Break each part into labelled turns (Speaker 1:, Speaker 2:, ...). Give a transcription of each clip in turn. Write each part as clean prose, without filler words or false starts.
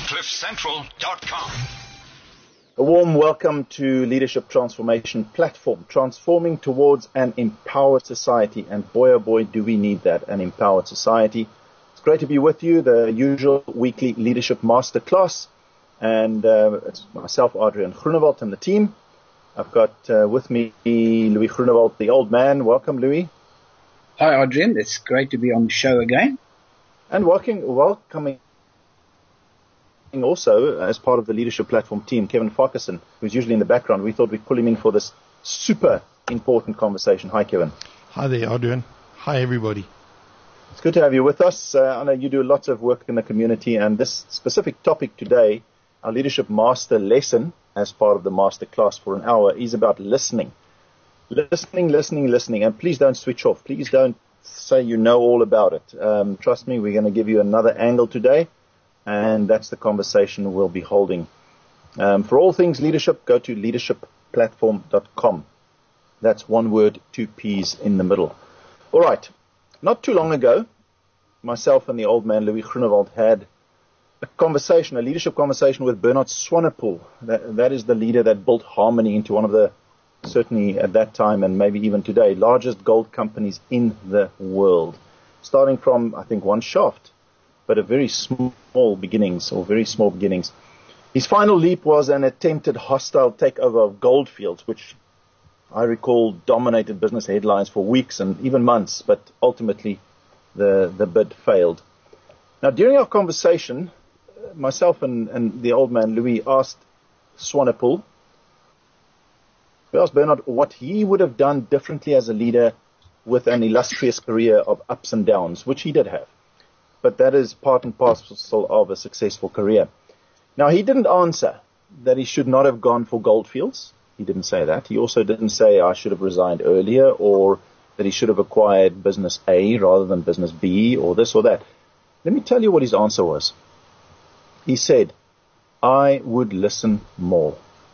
Speaker 1: CliffCentral.com.
Speaker 2: A warm welcome to Leadership Transformation Platform, transforming towards an empowered society. And boy, oh boy, do we need that, an empowered society. It's great to be with you, the usual weekly Leadership Masterclass. And it's myself, Adrian Groenewald, and the team. I've got with me Louis Groenewald, the old man. Welcome, Louis.
Speaker 3: Hi, Adrian. It's great to be on the show again.
Speaker 2: And welcoming also, as part of the Leadership Platform team, Kevin Farquharson, who's usually in the background. We thought we'd pull him in for this super important conversation. Hi, Kevin.
Speaker 4: Hi there, Adrian. Hi, everybody.
Speaker 2: It's good to have you with us. I know you do lots of work in the community, and this specific topic today, our Leadership Master lesson, as part of the master class for an hour, is about listening. Listening. And please don't switch off. Please don't say you know all about it. Trust me, we're going to give you another angle today. And that's the conversation we'll be holding. For all things leadership, go to leadershipplatform.com. That's one word, two P's in the middle. All right. Not too long ago, myself and the old man, Louis Groenewald, had a leadership conversation with Bernard Swanepoel. That is the leader that built Harmony into one of the, certainly at that time and maybe even today, largest gold companies in the world. Starting from, I think, one shaft, but a very small beginnings. His final leap was an attempted hostile takeover of Gold Fields, which I recall dominated business headlines for weeks and even months, but ultimately the bid failed. Now, during our conversation, myself and the old man, Louis, asked Swanepoel, we asked Bernard what he would have done differently as a leader with an illustrious career of ups and downs, which he did have. But that is part and parcel of a successful career. Now, he didn't answer that he should not have gone for Gold Fields. He didn't say that. He also didn't say I should have resigned earlier, or that he should have acquired business A rather than business B, or this or that. Let me tell you what his answer was. He said, I would listen more.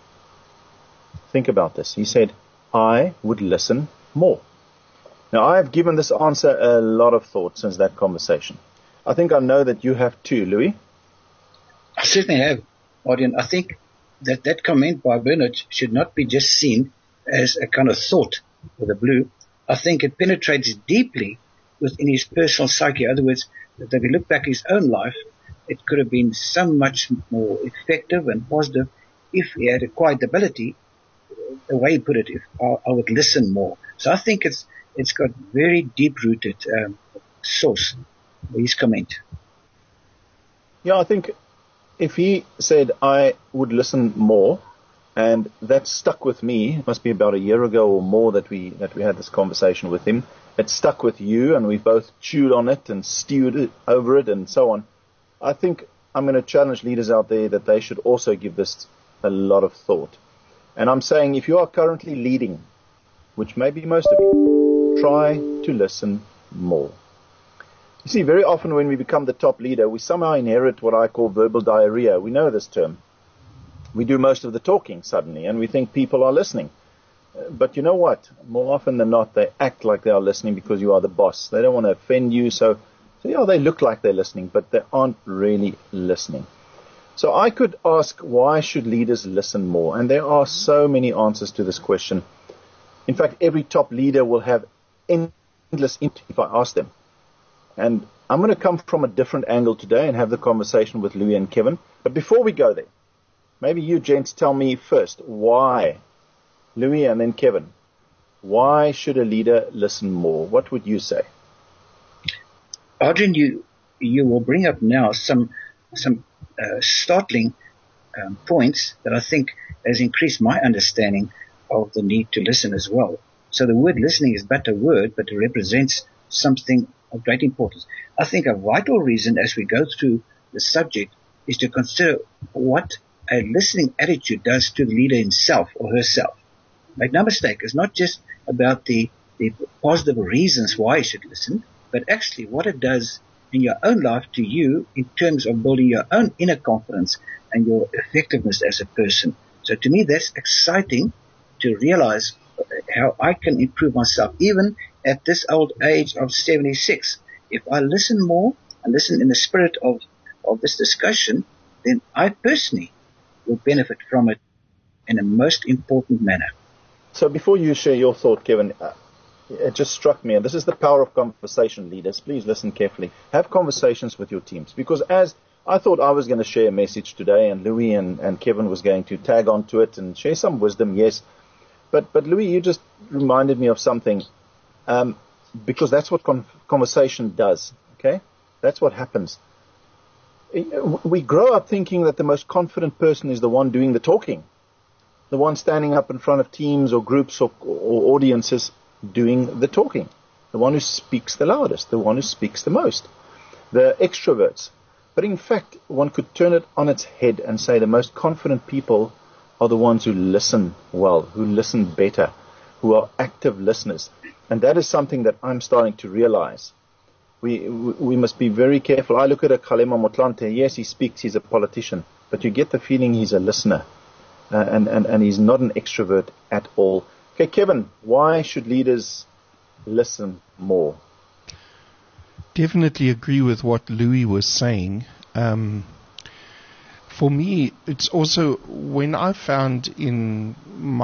Speaker 2: Think about this. He said, I would listen more. Now, I have given this answer a lot of thought since that conversation. I think I know that you have too, Louis.
Speaker 3: I certainly have, Adrian. I think that comment by Bernard should not be just seen as a kind of thought with a blue. I think it penetrates deeply within his personal psyche. In other words, that if you look back at his own life, it could have been so much more effective and positive if he had acquired the ability, the way he put it, if I would listen more. So I think it's got very deep-rooted source, his comment.
Speaker 2: Yeah, I think if he said, I would listen more, and that stuck with me, it must be about a year ago or more that we had this conversation with him. It stuck with you, and we both chewed on it and stewed over it and so on. I think I'm going to challenge leaders out there that they should also give this a lot of thought. And I'm saying if you are currently leading, which may be most of you, try to listen more. You see, very often when we become the top leader, we somehow inherit what I call verbal diarrhea. We know this term. We do most of the talking suddenly, and we think people are listening. But you know what? More often than not, they act like they are listening because you are the boss. They don't want to offend you, so yeah, they look like they're listening, but they aren't really listening. So I could ask, why should leaders listen more? And there are so many answers to this question. In fact, every top leader will have endless input if I ask them. And I'm going to come from a different angle today and have the conversation with Louis and Kevin. But before we go there, maybe you gents tell me first, why? Louis and then Kevin. Why should a leader listen more? What would you say?
Speaker 3: Adrian, you will bring up now some startling points that I think has increased my understanding of the need to listen as well. So the word listening is but a word, but it represents something of great importance. I think a vital reason as we go through the subject is to consider what a listening attitude does to the leader himself or herself. Make no mistake, it's not just about the positive reasons why you should listen, but actually what it does in your own life to you in terms of building your own inner confidence and your effectiveness as a person. So to me, that's exciting to realize how I can improve myself, even at this old age of 76. If I listen more and listen in the spirit of this discussion, then I personally will benefit from it in a most important manner.
Speaker 2: So before you share your thought, Kevin, it just struck me, and this is the power of conversation, leaders. Please listen carefully. Have conversations with your teams, because as I thought I was going to share a message today, and Louis and Kevin was going to tag onto it and share some wisdom, yes. But Louis, you just reminded me of something, because that's what conversation does, okay? That's what happens. We grow up thinking that the most confident person is the one doing the talking, the one standing up in front of teams or groups or audiences doing the talking, the one who speaks the loudest, the one who speaks the most, the extroverts. But in fact, one could turn it on its head and say the most confident people are the ones who listen well, who listen better, who are active listeners. And that is something that I'm starting to realize. We must be very careful. I look at a Kgalema Motlanthe. Yes, he speaks, he's a politician, but you get the feeling he's a listener, and he's not an extrovert at all. Okay, Kevin, why should leaders listen more?
Speaker 4: Definitely agree with what Louis was saying. For me, it's also when I found in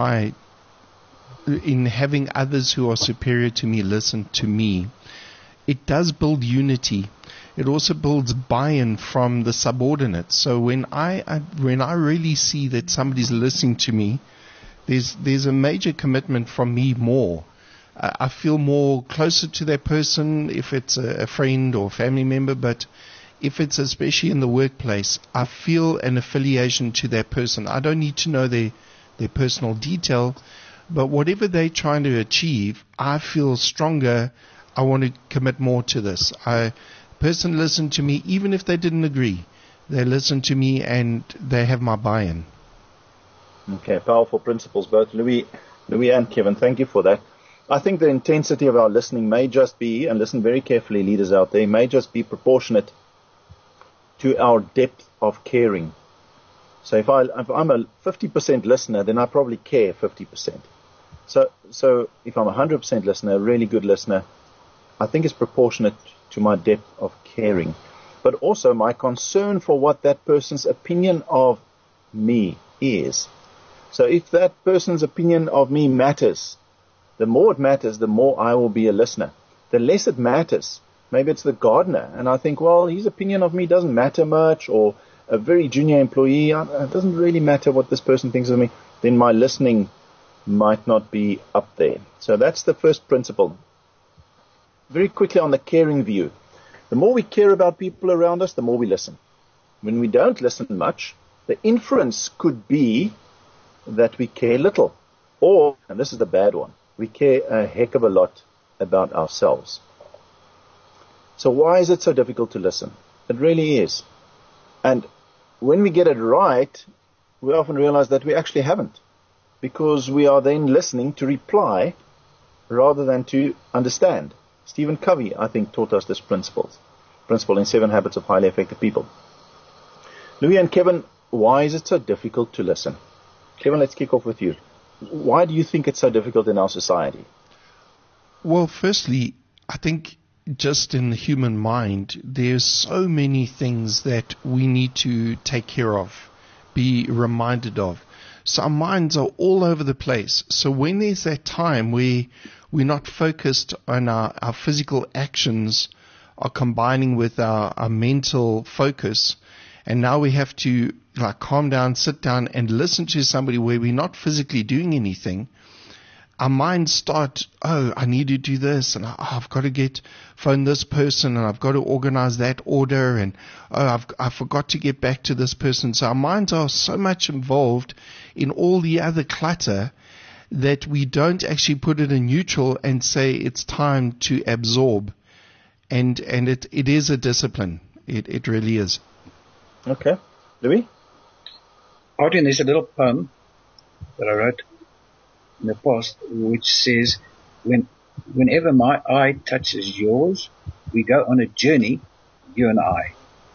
Speaker 4: having others who are superior to me listen to me, it does build unity. It also builds buy-in from the subordinates. So when I really see that somebody's listening to me, there's a major commitment from me more. I feel more closer to that person if it's a friend or family member, but if it's especially in the workplace, I feel an affiliation to that person. I don't need to know their personal detail, but whatever they're trying to achieve, I feel stronger. I want to commit more to this. Person listened to me, even if they didn't agree. They listened to me and they have my buy-in.
Speaker 2: Okay, powerful principles, both Louis and Kevin. Thank you for that. I think the intensity of our listening may just be, and listen very carefully, leaders out there, may just be proportionate to our depth of caring. So if I'm a 50% listener, then I probably care 50%. So if I'm a 100% listener, a really good listener, I think it's proportionate to my depth of caring, but also my concern for what that person's opinion of me is. So if that person's opinion of me matters, the more it matters, the more I will be a listener. The less it matters, maybe it's the gardener, and I think, well, his opinion of me doesn't matter much, or a very junior employee, it doesn't really matter what this person thinks of me, then my listening might not be up there. So that's the first principle. Very quickly on the caring view. The more we care about people around us, the more we listen. When we don't listen much, the inference could be that we care little. Or, and this is the bad one, we care a heck of a lot about ourselves. So why is it so difficult to listen? It really is. And when we get it right, we often realize that we actually haven't. Because we are then listening to reply rather than to understand. Stephen Covey, I think, taught us this principle in 7 Habits of Highly Effective People. Louis and Kevin, why is it so difficult to listen? Kevin, let's kick off with you. Why do you think it's so difficult in our society?
Speaker 4: Well, firstly, I think just in the human mind, there's so many things that we need to take care of, be reminded of. So our minds are all over the place. So when there's that time where we're not focused on our physical actions are combining with our mental focus, and now we have to calm down, sit down and listen to somebody where we're not physically doing anything, our minds start, I need to do this, and I've got to phone this person, and I've got to organize that order, and I forgot to get back to this person. So our minds are so much involved in all the other clutter that we don't actually put it in neutral and say it's time to absorb. And it is a discipline. It really is.
Speaker 2: Okay. Louis?
Speaker 3: Arden, there's a little poem that I wrote in the past which says, whenever my eye touches yours, we go on a journey, you and I.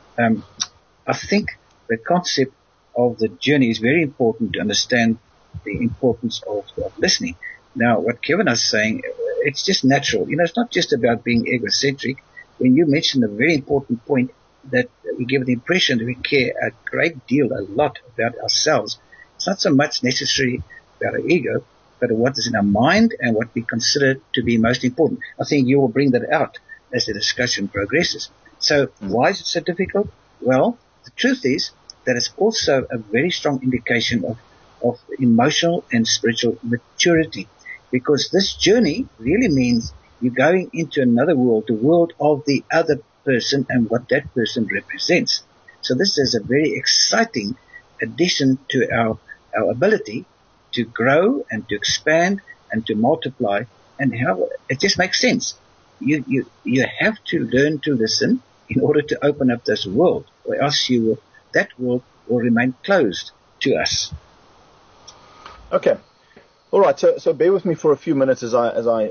Speaker 3: I think the concept of the journey is very important to understand the importance of listening. Now, what Kevin is saying, it's just natural. It's not just about being egocentric. When you mentioned a very important point, that we give the impression that we care a great deal, a lot about ourselves. It's not so much necessary about our ego, but what is in our mind and what we consider to be most important. I think you will bring that out as the discussion progresses. So why is it so difficult? Well, the truth is that it's also a very strong indication of emotional and spiritual maturity, because this journey really means you're going into another world, the world of the other person and what that person represents. So this is a very exciting addition to our ability to grow and to expand and to multiply, and how it just makes sense. You have to learn to listen in order to open up this world, or else that world will remain closed to us.
Speaker 2: Okay. All right. So bear with me for a few minutes as I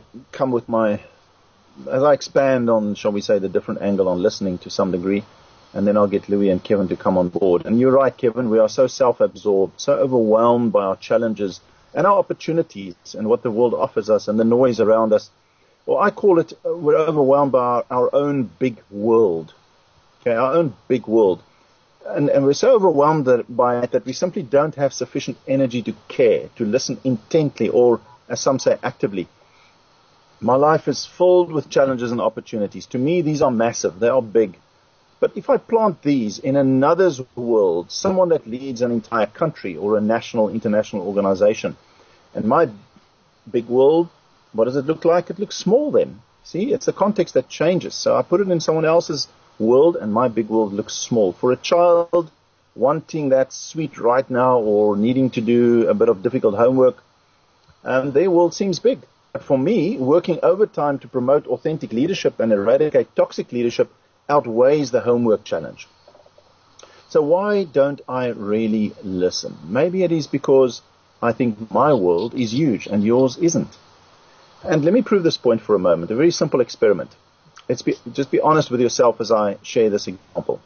Speaker 2: expand on, shall we say, the different angle on listening to some degree, and then I'll get Louis and Kevin to come on board. And you're right, Kevin, we are so self-absorbed, so overwhelmed by our challenges and our opportunities and what the world offers us and the noise around us. Well, I call it, we're overwhelmed by our own big world. Okay, our own big world. And we're so overwhelmed by it that we simply don't have sufficient energy to care, to listen intently, or, as some say, actively. My life is filled with challenges and opportunities. To me, these are massive. They are big. But if I plant these in another's world, someone that leads an entire country or a national, international organization, and my big world, what does it look like? It looks small then. See, it's the context that changes. So I put it in someone else's world, and my big world looks small. For a child wanting that sweet right now or needing to do a bit of difficult homework, their world seems big. But for me, working overtime to promote authentic leadership and eradicate toxic leadership outweighs the homework challenge. So why don't I really listen? Maybe it is because I think my world is huge and yours isn't. And let me prove this point for a moment. A very simple experiment. Just be honest with yourself as I share this example.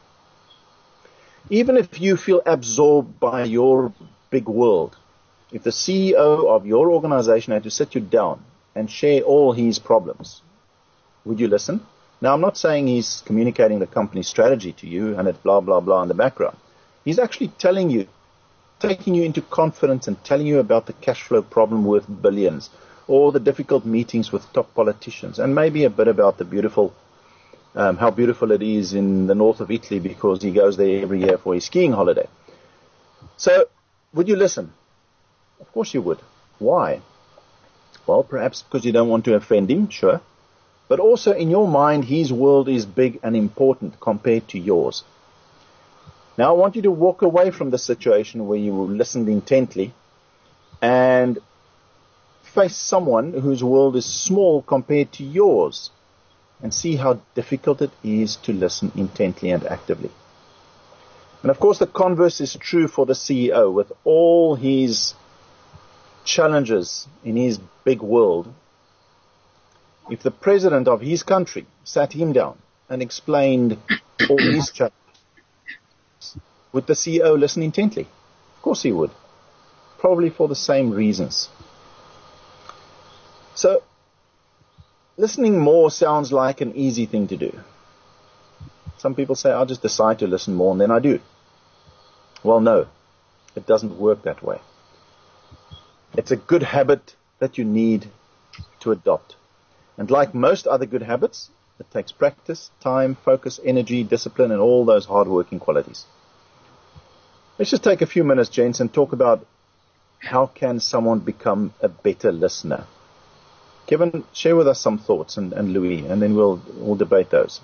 Speaker 2: Even if you feel absorbed by your big world, if the CEO of your organization had to sit you down and share all his problems, would you listen? Now, I'm not saying he's communicating the company's strategy to you and it's blah, blah, blah in the background. He's actually telling you, taking you into confidence and telling you about the cash flow problem worth billions, or the difficult meetings with top politicians, and maybe a bit about the beautiful, how beautiful it is in the north of Italy because he goes there every year for his skiing holiday. So, would you listen? Of course you would. Why? Well, perhaps because you don't want to offend him, sure. But also in your mind, his world is big and important compared to yours. Now, I want you to walk away from the situation where you listened intently and face someone whose world is small compared to yours and see how difficult it is to listen intently and actively. And of course, the converse is true for the CEO with all his challenges in his big world. If the president of his country sat him down and explained all his challenges, would the CEO listen intently? Of course he would. Probably for the same reasons. So, listening more sounds like an easy thing to do. Some people say, I'll just decide to listen more and then I do. Well, no, it doesn't work that way. It's a good habit that you need to adopt. And like most other good habits, it takes practice, time, focus, energy, discipline, and all those hard-working qualities. Let's just take a few minutes, gents, and talk about how can someone become a better listener. Kevin, share with us some thoughts, and Louis, and then we'll debate those.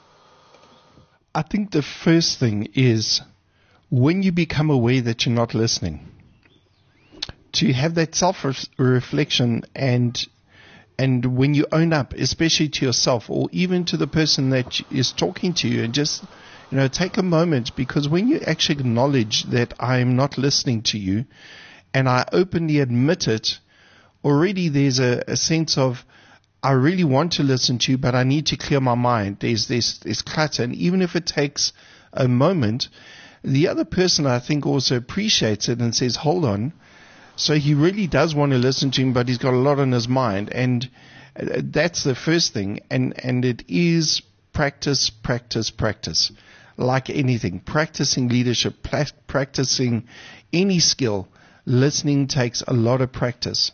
Speaker 4: I think the first thing is when you become aware that you're not listening, to have that self-reflection and when you own up, especially to yourself or even to the person that is talking to you, and just, take a moment, because when you actually acknowledge that I'm not listening to you and I openly admit it, already there's a sense of, I really want to listen to you, but I need to clear my mind. There's clutter. And even if it takes a moment, the other person, I think, also appreciates it and says, hold on. So he really does want to listen to him, but he's got a lot on his mind. And that's the first thing. And it is practice, practice, practice. like anything, practicing leadership, practicing any skill, listening takes a lot of practice.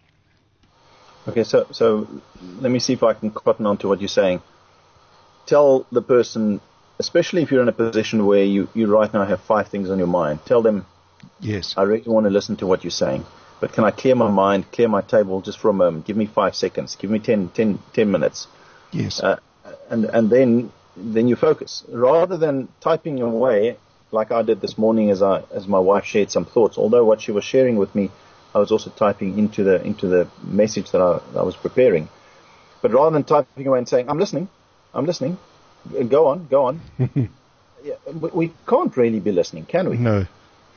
Speaker 2: Okay, so let me see if I can cotton on to what you're saying. Tell the person, especially if you're in a position where you right now have 5 things on your mind, tell them,
Speaker 4: yes,
Speaker 2: I really want to listen to what you're saying, but can I clear my mind, clear my table just for a moment? Give me 5 seconds. Give me 10 minutes.
Speaker 4: Yes.
Speaker 2: And then you focus. Rather than typing away, like I did this morning as my wife shared some thoughts, although what she was sharing with me, I was also typing into the message that I was preparing. But rather than typing away and saying, I'm listening, go on. Yeah, we can't really be listening, can we?
Speaker 4: No.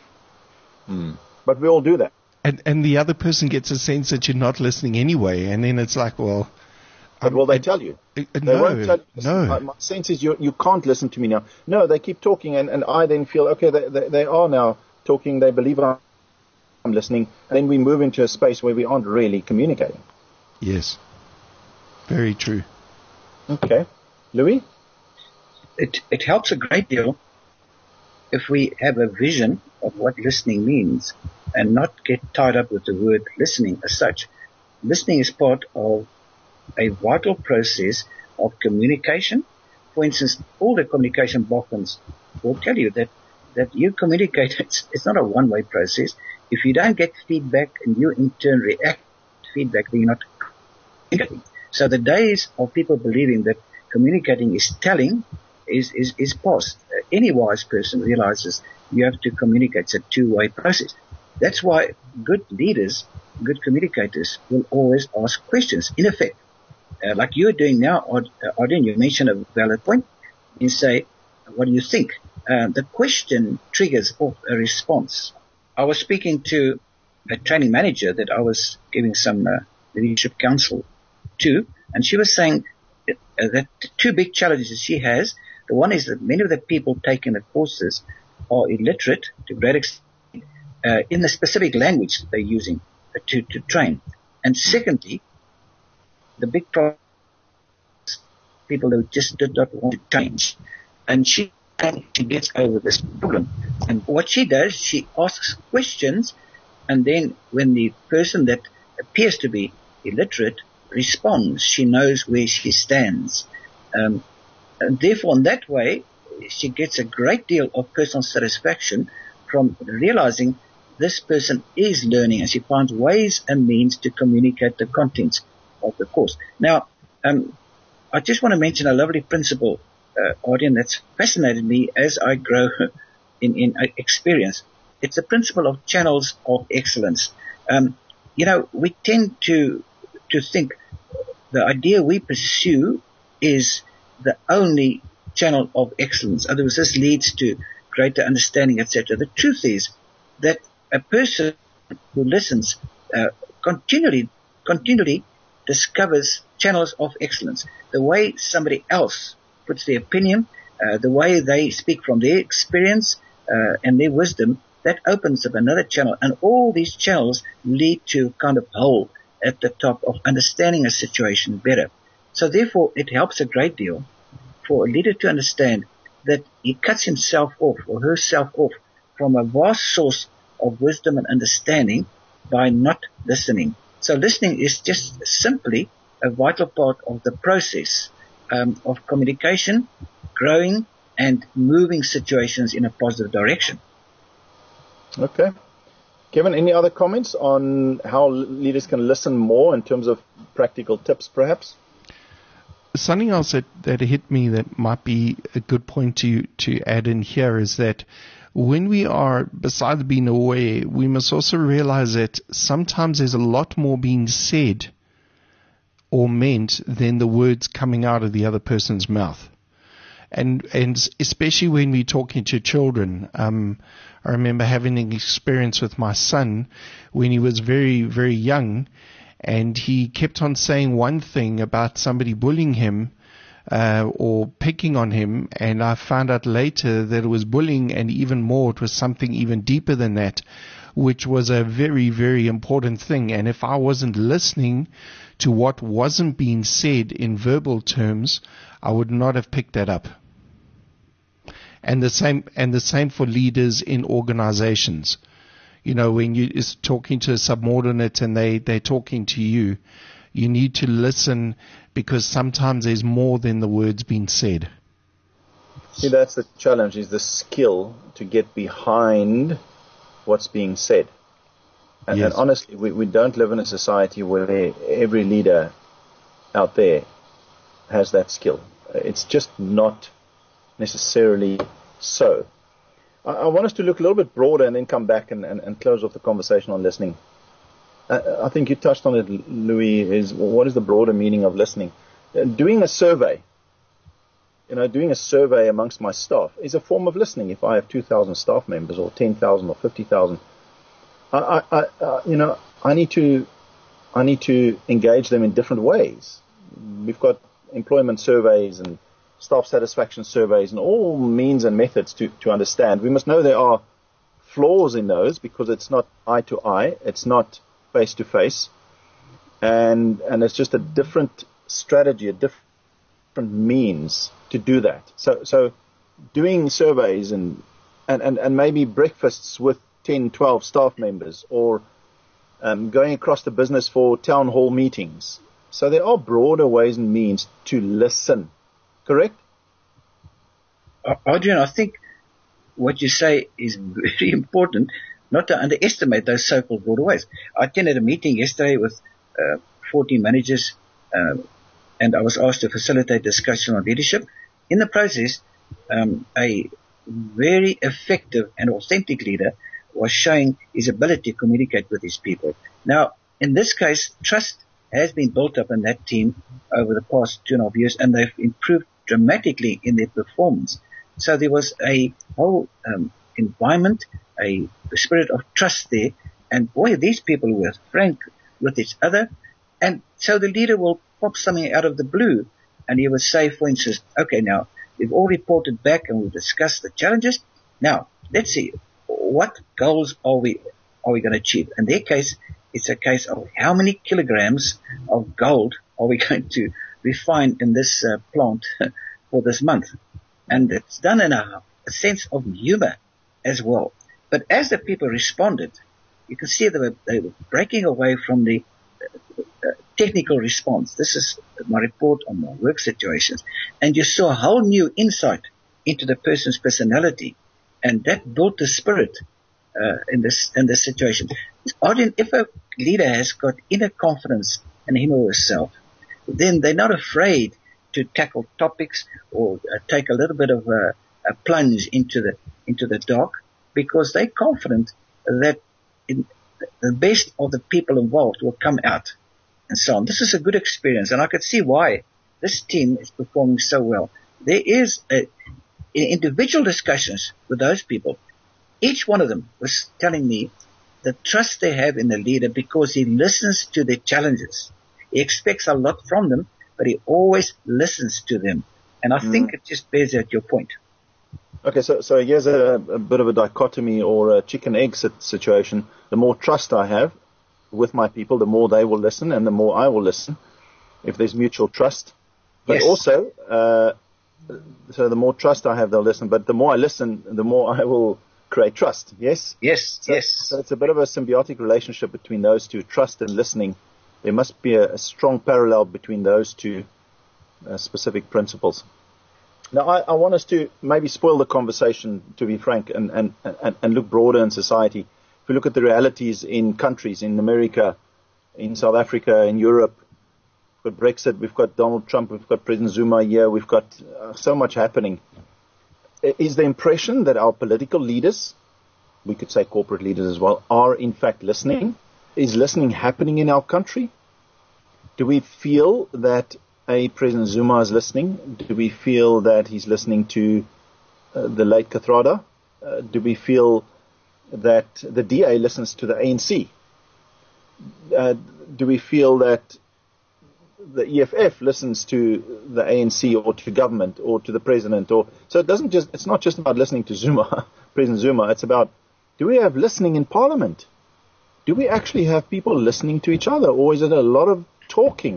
Speaker 2: But we all do that.
Speaker 4: And the other person gets a sense that you're not listening anyway, and then it's like, well...
Speaker 2: But will they tell you? They won't tell you.
Speaker 4: No.
Speaker 2: My sense is you can't listen to me now. No, they keep talking, and I then feel, okay, they are now talking, they believe I'm listening, and then we move into a space where we aren't really communicating.
Speaker 4: Yes. Very true.
Speaker 2: Okay. Louis?
Speaker 3: It helps a great deal if we have a vision of what listening means and not get tied up with the word listening as such. Listening is part of a vital process of communication. For instance, all the communication backgrounds will tell you that you communicate. It's not a one-way process. If you don't get feedback and you in turn react to feedback, then you're not communicating. So the days of people believing that communicating is telling is past. Any wise person realizes you have to communicate. It's a two-way process. That's why good leaders, good communicators will always ask questions. In effect, like you're doing now, Auden, you mentioned a valid point. You say, what do you think? The question triggers off a response. I was speaking to a training manager that I was giving some leadership counsel to, and she was saying that 2 big challenges she has. The one is that many of the people taking the courses are illiterate to great extent in the specific language they're using to train. And secondly, the big problem is people who just did not want to change. And she gets over this problem. And what she does, she asks questions, and then when the person that appears to be illiterate responds, she knows where she stands. And therefore, in that way, she gets a great deal of personal satisfaction from realizing this person is learning, and she finds ways and means to communicate the contents of the course. Now, I just want to mention a lovely principle, Auden, that's fascinated me as I grow in experience. It's the principle of channels of excellence. We tend to think the idea we pursue is the only channel of excellence. In other words, this leads to greater understanding, etc. The truth is that a person who listens continually discovers channels of excellence. The way somebody else puts their opinion, the way they speak from their experience and their wisdom, that opens up another channel. And all these channels lead to a kind of hole at the top of understanding a situation better. So therefore, it helps a great deal for a leader to understand that he cuts himself off or herself off from a vast source of wisdom and understanding by not listening. So listening is just simply a vital part of the process of communication, growing, and moving situations in a positive direction.
Speaker 2: Okay. Kevin, any other comments on how leaders can listen more in terms of practical tips, perhaps?
Speaker 4: Something else that hit me that might be a good point to add in here is that when we are, besides being aware, we must also realize that sometimes there's a lot more being said or meant than the words coming out of the other person's mouth. And especially when we're talking to children. I remember having an experience with my son when he was very, very young, and he kept on saying one thing about somebody bullying him or picking on him, and I found out later that it was bullying, and even more, it was something even deeper than that, which was a very, very important thing. And if I wasn't listening to what wasn't being said in verbal terms, I would not have picked that up. And the same for leaders in organizations. You know, when you is talking to a subordinate and they're talking to you, you need to listen, because sometimes there's more than the words being said.
Speaker 2: See, that's the challenge, is the skill to get behind what's being said. And,
Speaker 4: Yes.
Speaker 2: and honestly, we don't live in a society where every leader out there has that skill. It's just not necessarily so. I want us to look a little bit broader and then come back and close off the conversation on listening. I think you touched on it, Louis, is what is the broader meaning of listening? Doing a survey, doing a survey amongst my staff is a form of listening. If I have 2,000 staff members or 10,000 or 50,000, I need to engage them in different ways. We've got employment surveys and staff satisfaction surveys and all means and methods to understand. We must know there are flaws in those, because it's not eye to eye, it's not face to face, and it's just a different strategy, a different means to do that. So doing surveys and maybe breakfasts with 10, 12 staff members, or going across the business for town hall meetings. So there are broader ways and means to listen. Correct?
Speaker 3: Adrian, I think what you say is very important, not to underestimate those so-called broader ways. I attended a meeting yesterday with 14 managers, and I was asked to facilitate discussion on leadership. In the process, a very effective and authentic leader was showing his ability to communicate with his people. Now, in this case, trust has been built up in that team over the past 2.5 years, and they've improved dramatically in their performance. So there was a whole environment, a spirit of trust there, and boy, these people were frank with each other. And so the leader will pop something out of the blue, and he would say, for instance, okay, now we've all reported back and we've discussed the challenges. Now let's see, what goals are we going to achieve? In their case, it's a case of how many kilograms of gold are we going to refine in this plant for this month. And it's done in a sense of humor as well. But as the people responded, you can see they were breaking away from the technical response. This is my report on my work situations. And you saw a whole new insight into the person's personality. And that built the spirit in this situation. Arden, if a leader has got inner confidence in him or herself, then they're not afraid to tackle topics or take a little bit of a plunge into the dark, because they're confident that the best of the people involved will come out and so on. This is a good experience, and I could see why this team is performing so well. There is in individual discussions with those people, each one of them was telling me the trust they have in the leader because he listens to their challenges. He expects a lot from them, but he always listens to them. And I think it just bears out your point.
Speaker 2: Okay, so here's a bit of a dichotomy or a chicken-egg situation. The more trust I have with my people, the more they will listen and the more I will listen, if there's mutual trust. But
Speaker 3: Yes.
Speaker 2: also, so the more trust I have, they'll listen. But the more I listen, the more I will create trust. Yes?
Speaker 3: Yes, yes.
Speaker 2: So it's a bit of a symbiotic relationship between those two, trust and listening. There must be a strong parallel between those two specific principles. Now, I want us to maybe spoil the conversation, to be frank, and look broader in society. If we look at the realities in countries, in America, in South Africa, in Europe, we've got Brexit, we've got Donald Trump, we've got President Zuma here, we've got so much happening. Is the impression that our political leaders, we could say corporate leaders as well, are in fact listening? Is listening happening in our country? Do we feel that President Zuma is listening? Do we feel that he's listening to the late Kathrada? Do we feel that the DA listens to the ANC? Do we feel that the EFF listens to the ANC or to government or to the president? So it's not just about listening to Zuma, President Zuma. It's about, do we have listening in Parliament? Do we actually have people listening to each other, or is it a lot of talking?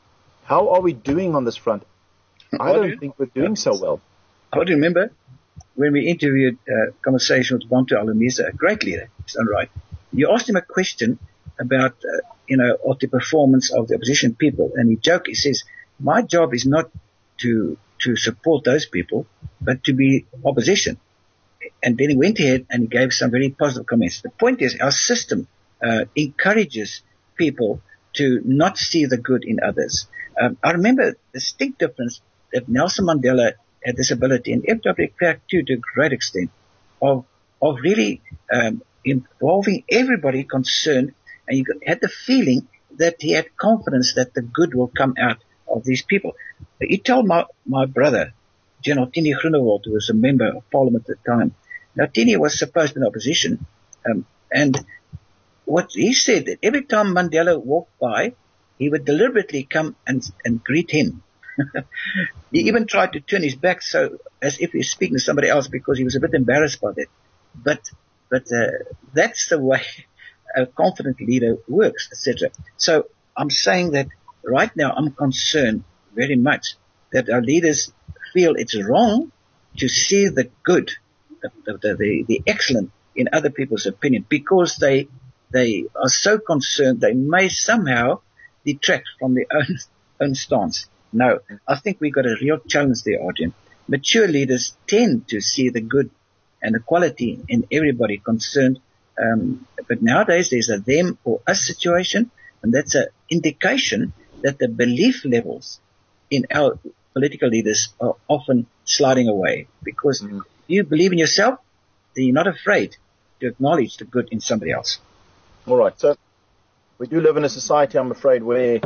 Speaker 2: How are we doing on this front? I don't think we're doing so well.
Speaker 3: I would remember when we interviewed conversation with Bantu Alumisa, a great leader, it's right. You asked him a question about, of the performance of the opposition people, and he joked, he says, my job is not to support those people, but to be opposition. And then he went ahead and he gave some very positive comments. The point is, our system encourages people to not see the good in others. I remember the distinct difference that Nelson Mandela had this ability, and F.W. de Klerk too, to a great extent, of really involving everybody concerned, and you had the feeling that he had confidence that the good will come out of these people. He told my brother, General Tini Groenewald, who was a member of Parliament at the time. Now, Tini was supposed to be in opposition, and what he said, that every time Mandela walked by, he would deliberately come and greet him. He even tried to turn his back so as if he was speaking to somebody else because he was a bit embarrassed by that. But that's the way a confident leader works, etc. So I'm saying that right now I'm concerned very much that our leaders feel it's wrong to see the good, the excellent in other people's opinion, because they are so concerned they may somehow detract from their own stance. No, I think we've got a real challenge there, Arjun. Mature leaders tend to see the good and the quality in everybody concerned, but nowadays there's a them or us situation, and that's an indication that the belief levels in our political leaders are often sliding away, because if you believe in yourself, then you're not afraid to acknowledge the good in somebody else.
Speaker 2: All right, so we do live in a society, I'm afraid, where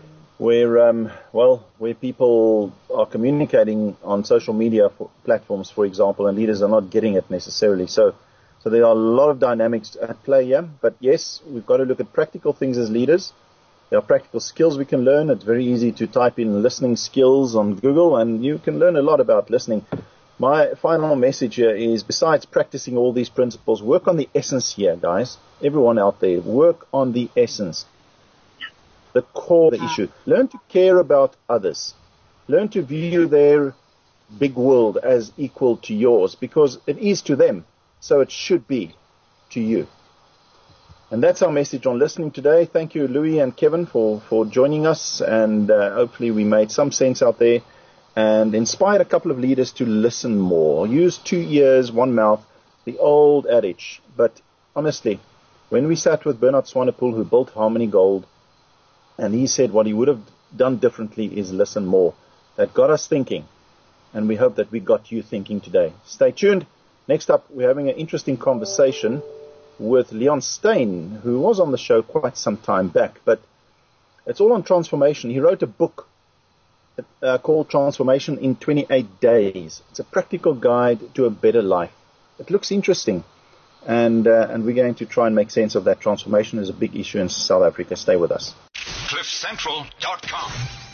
Speaker 2: people are communicating on social media platforms, for example, and leaders are not getting it necessarily. So there are a lot of dynamics at play here. But yes, we've got to look at practical things as leaders. There are practical skills we can learn. It's very easy to type in listening skills on Google, and you can learn a lot about listening. My final message here is, besides practicing all these principles, work on the essence here, guys. Everyone out there, work on the essence. The core of the issue. Learn to care about others. Learn to view their big world as equal to yours, because it is to them, so it should be to you. And that's our message on listening today. Thank you, Louis and Kevin, for joining us, and hopefully we made some sense out there and inspired a couple of leaders to listen more. Use 2 ears, 1 mouth, the old adage. But honestly, when we sat with Bernard Swanepoel, who built Harmony Gold, and he said what he would have done differently is listen more. That got us thinking, and we hope that we got you thinking today. Stay tuned. Next up, we're having an interesting conversation with Leon Steyn, who was on the show quite some time back, but it's all on transformation. He wrote a book called Transformation in 28 Days. It's a practical guide to a better life. It looks interesting, and we're going to try and make sense of that transformation. Is a big issue in South Africa. Stay with us.
Speaker 1: CliffCentral.com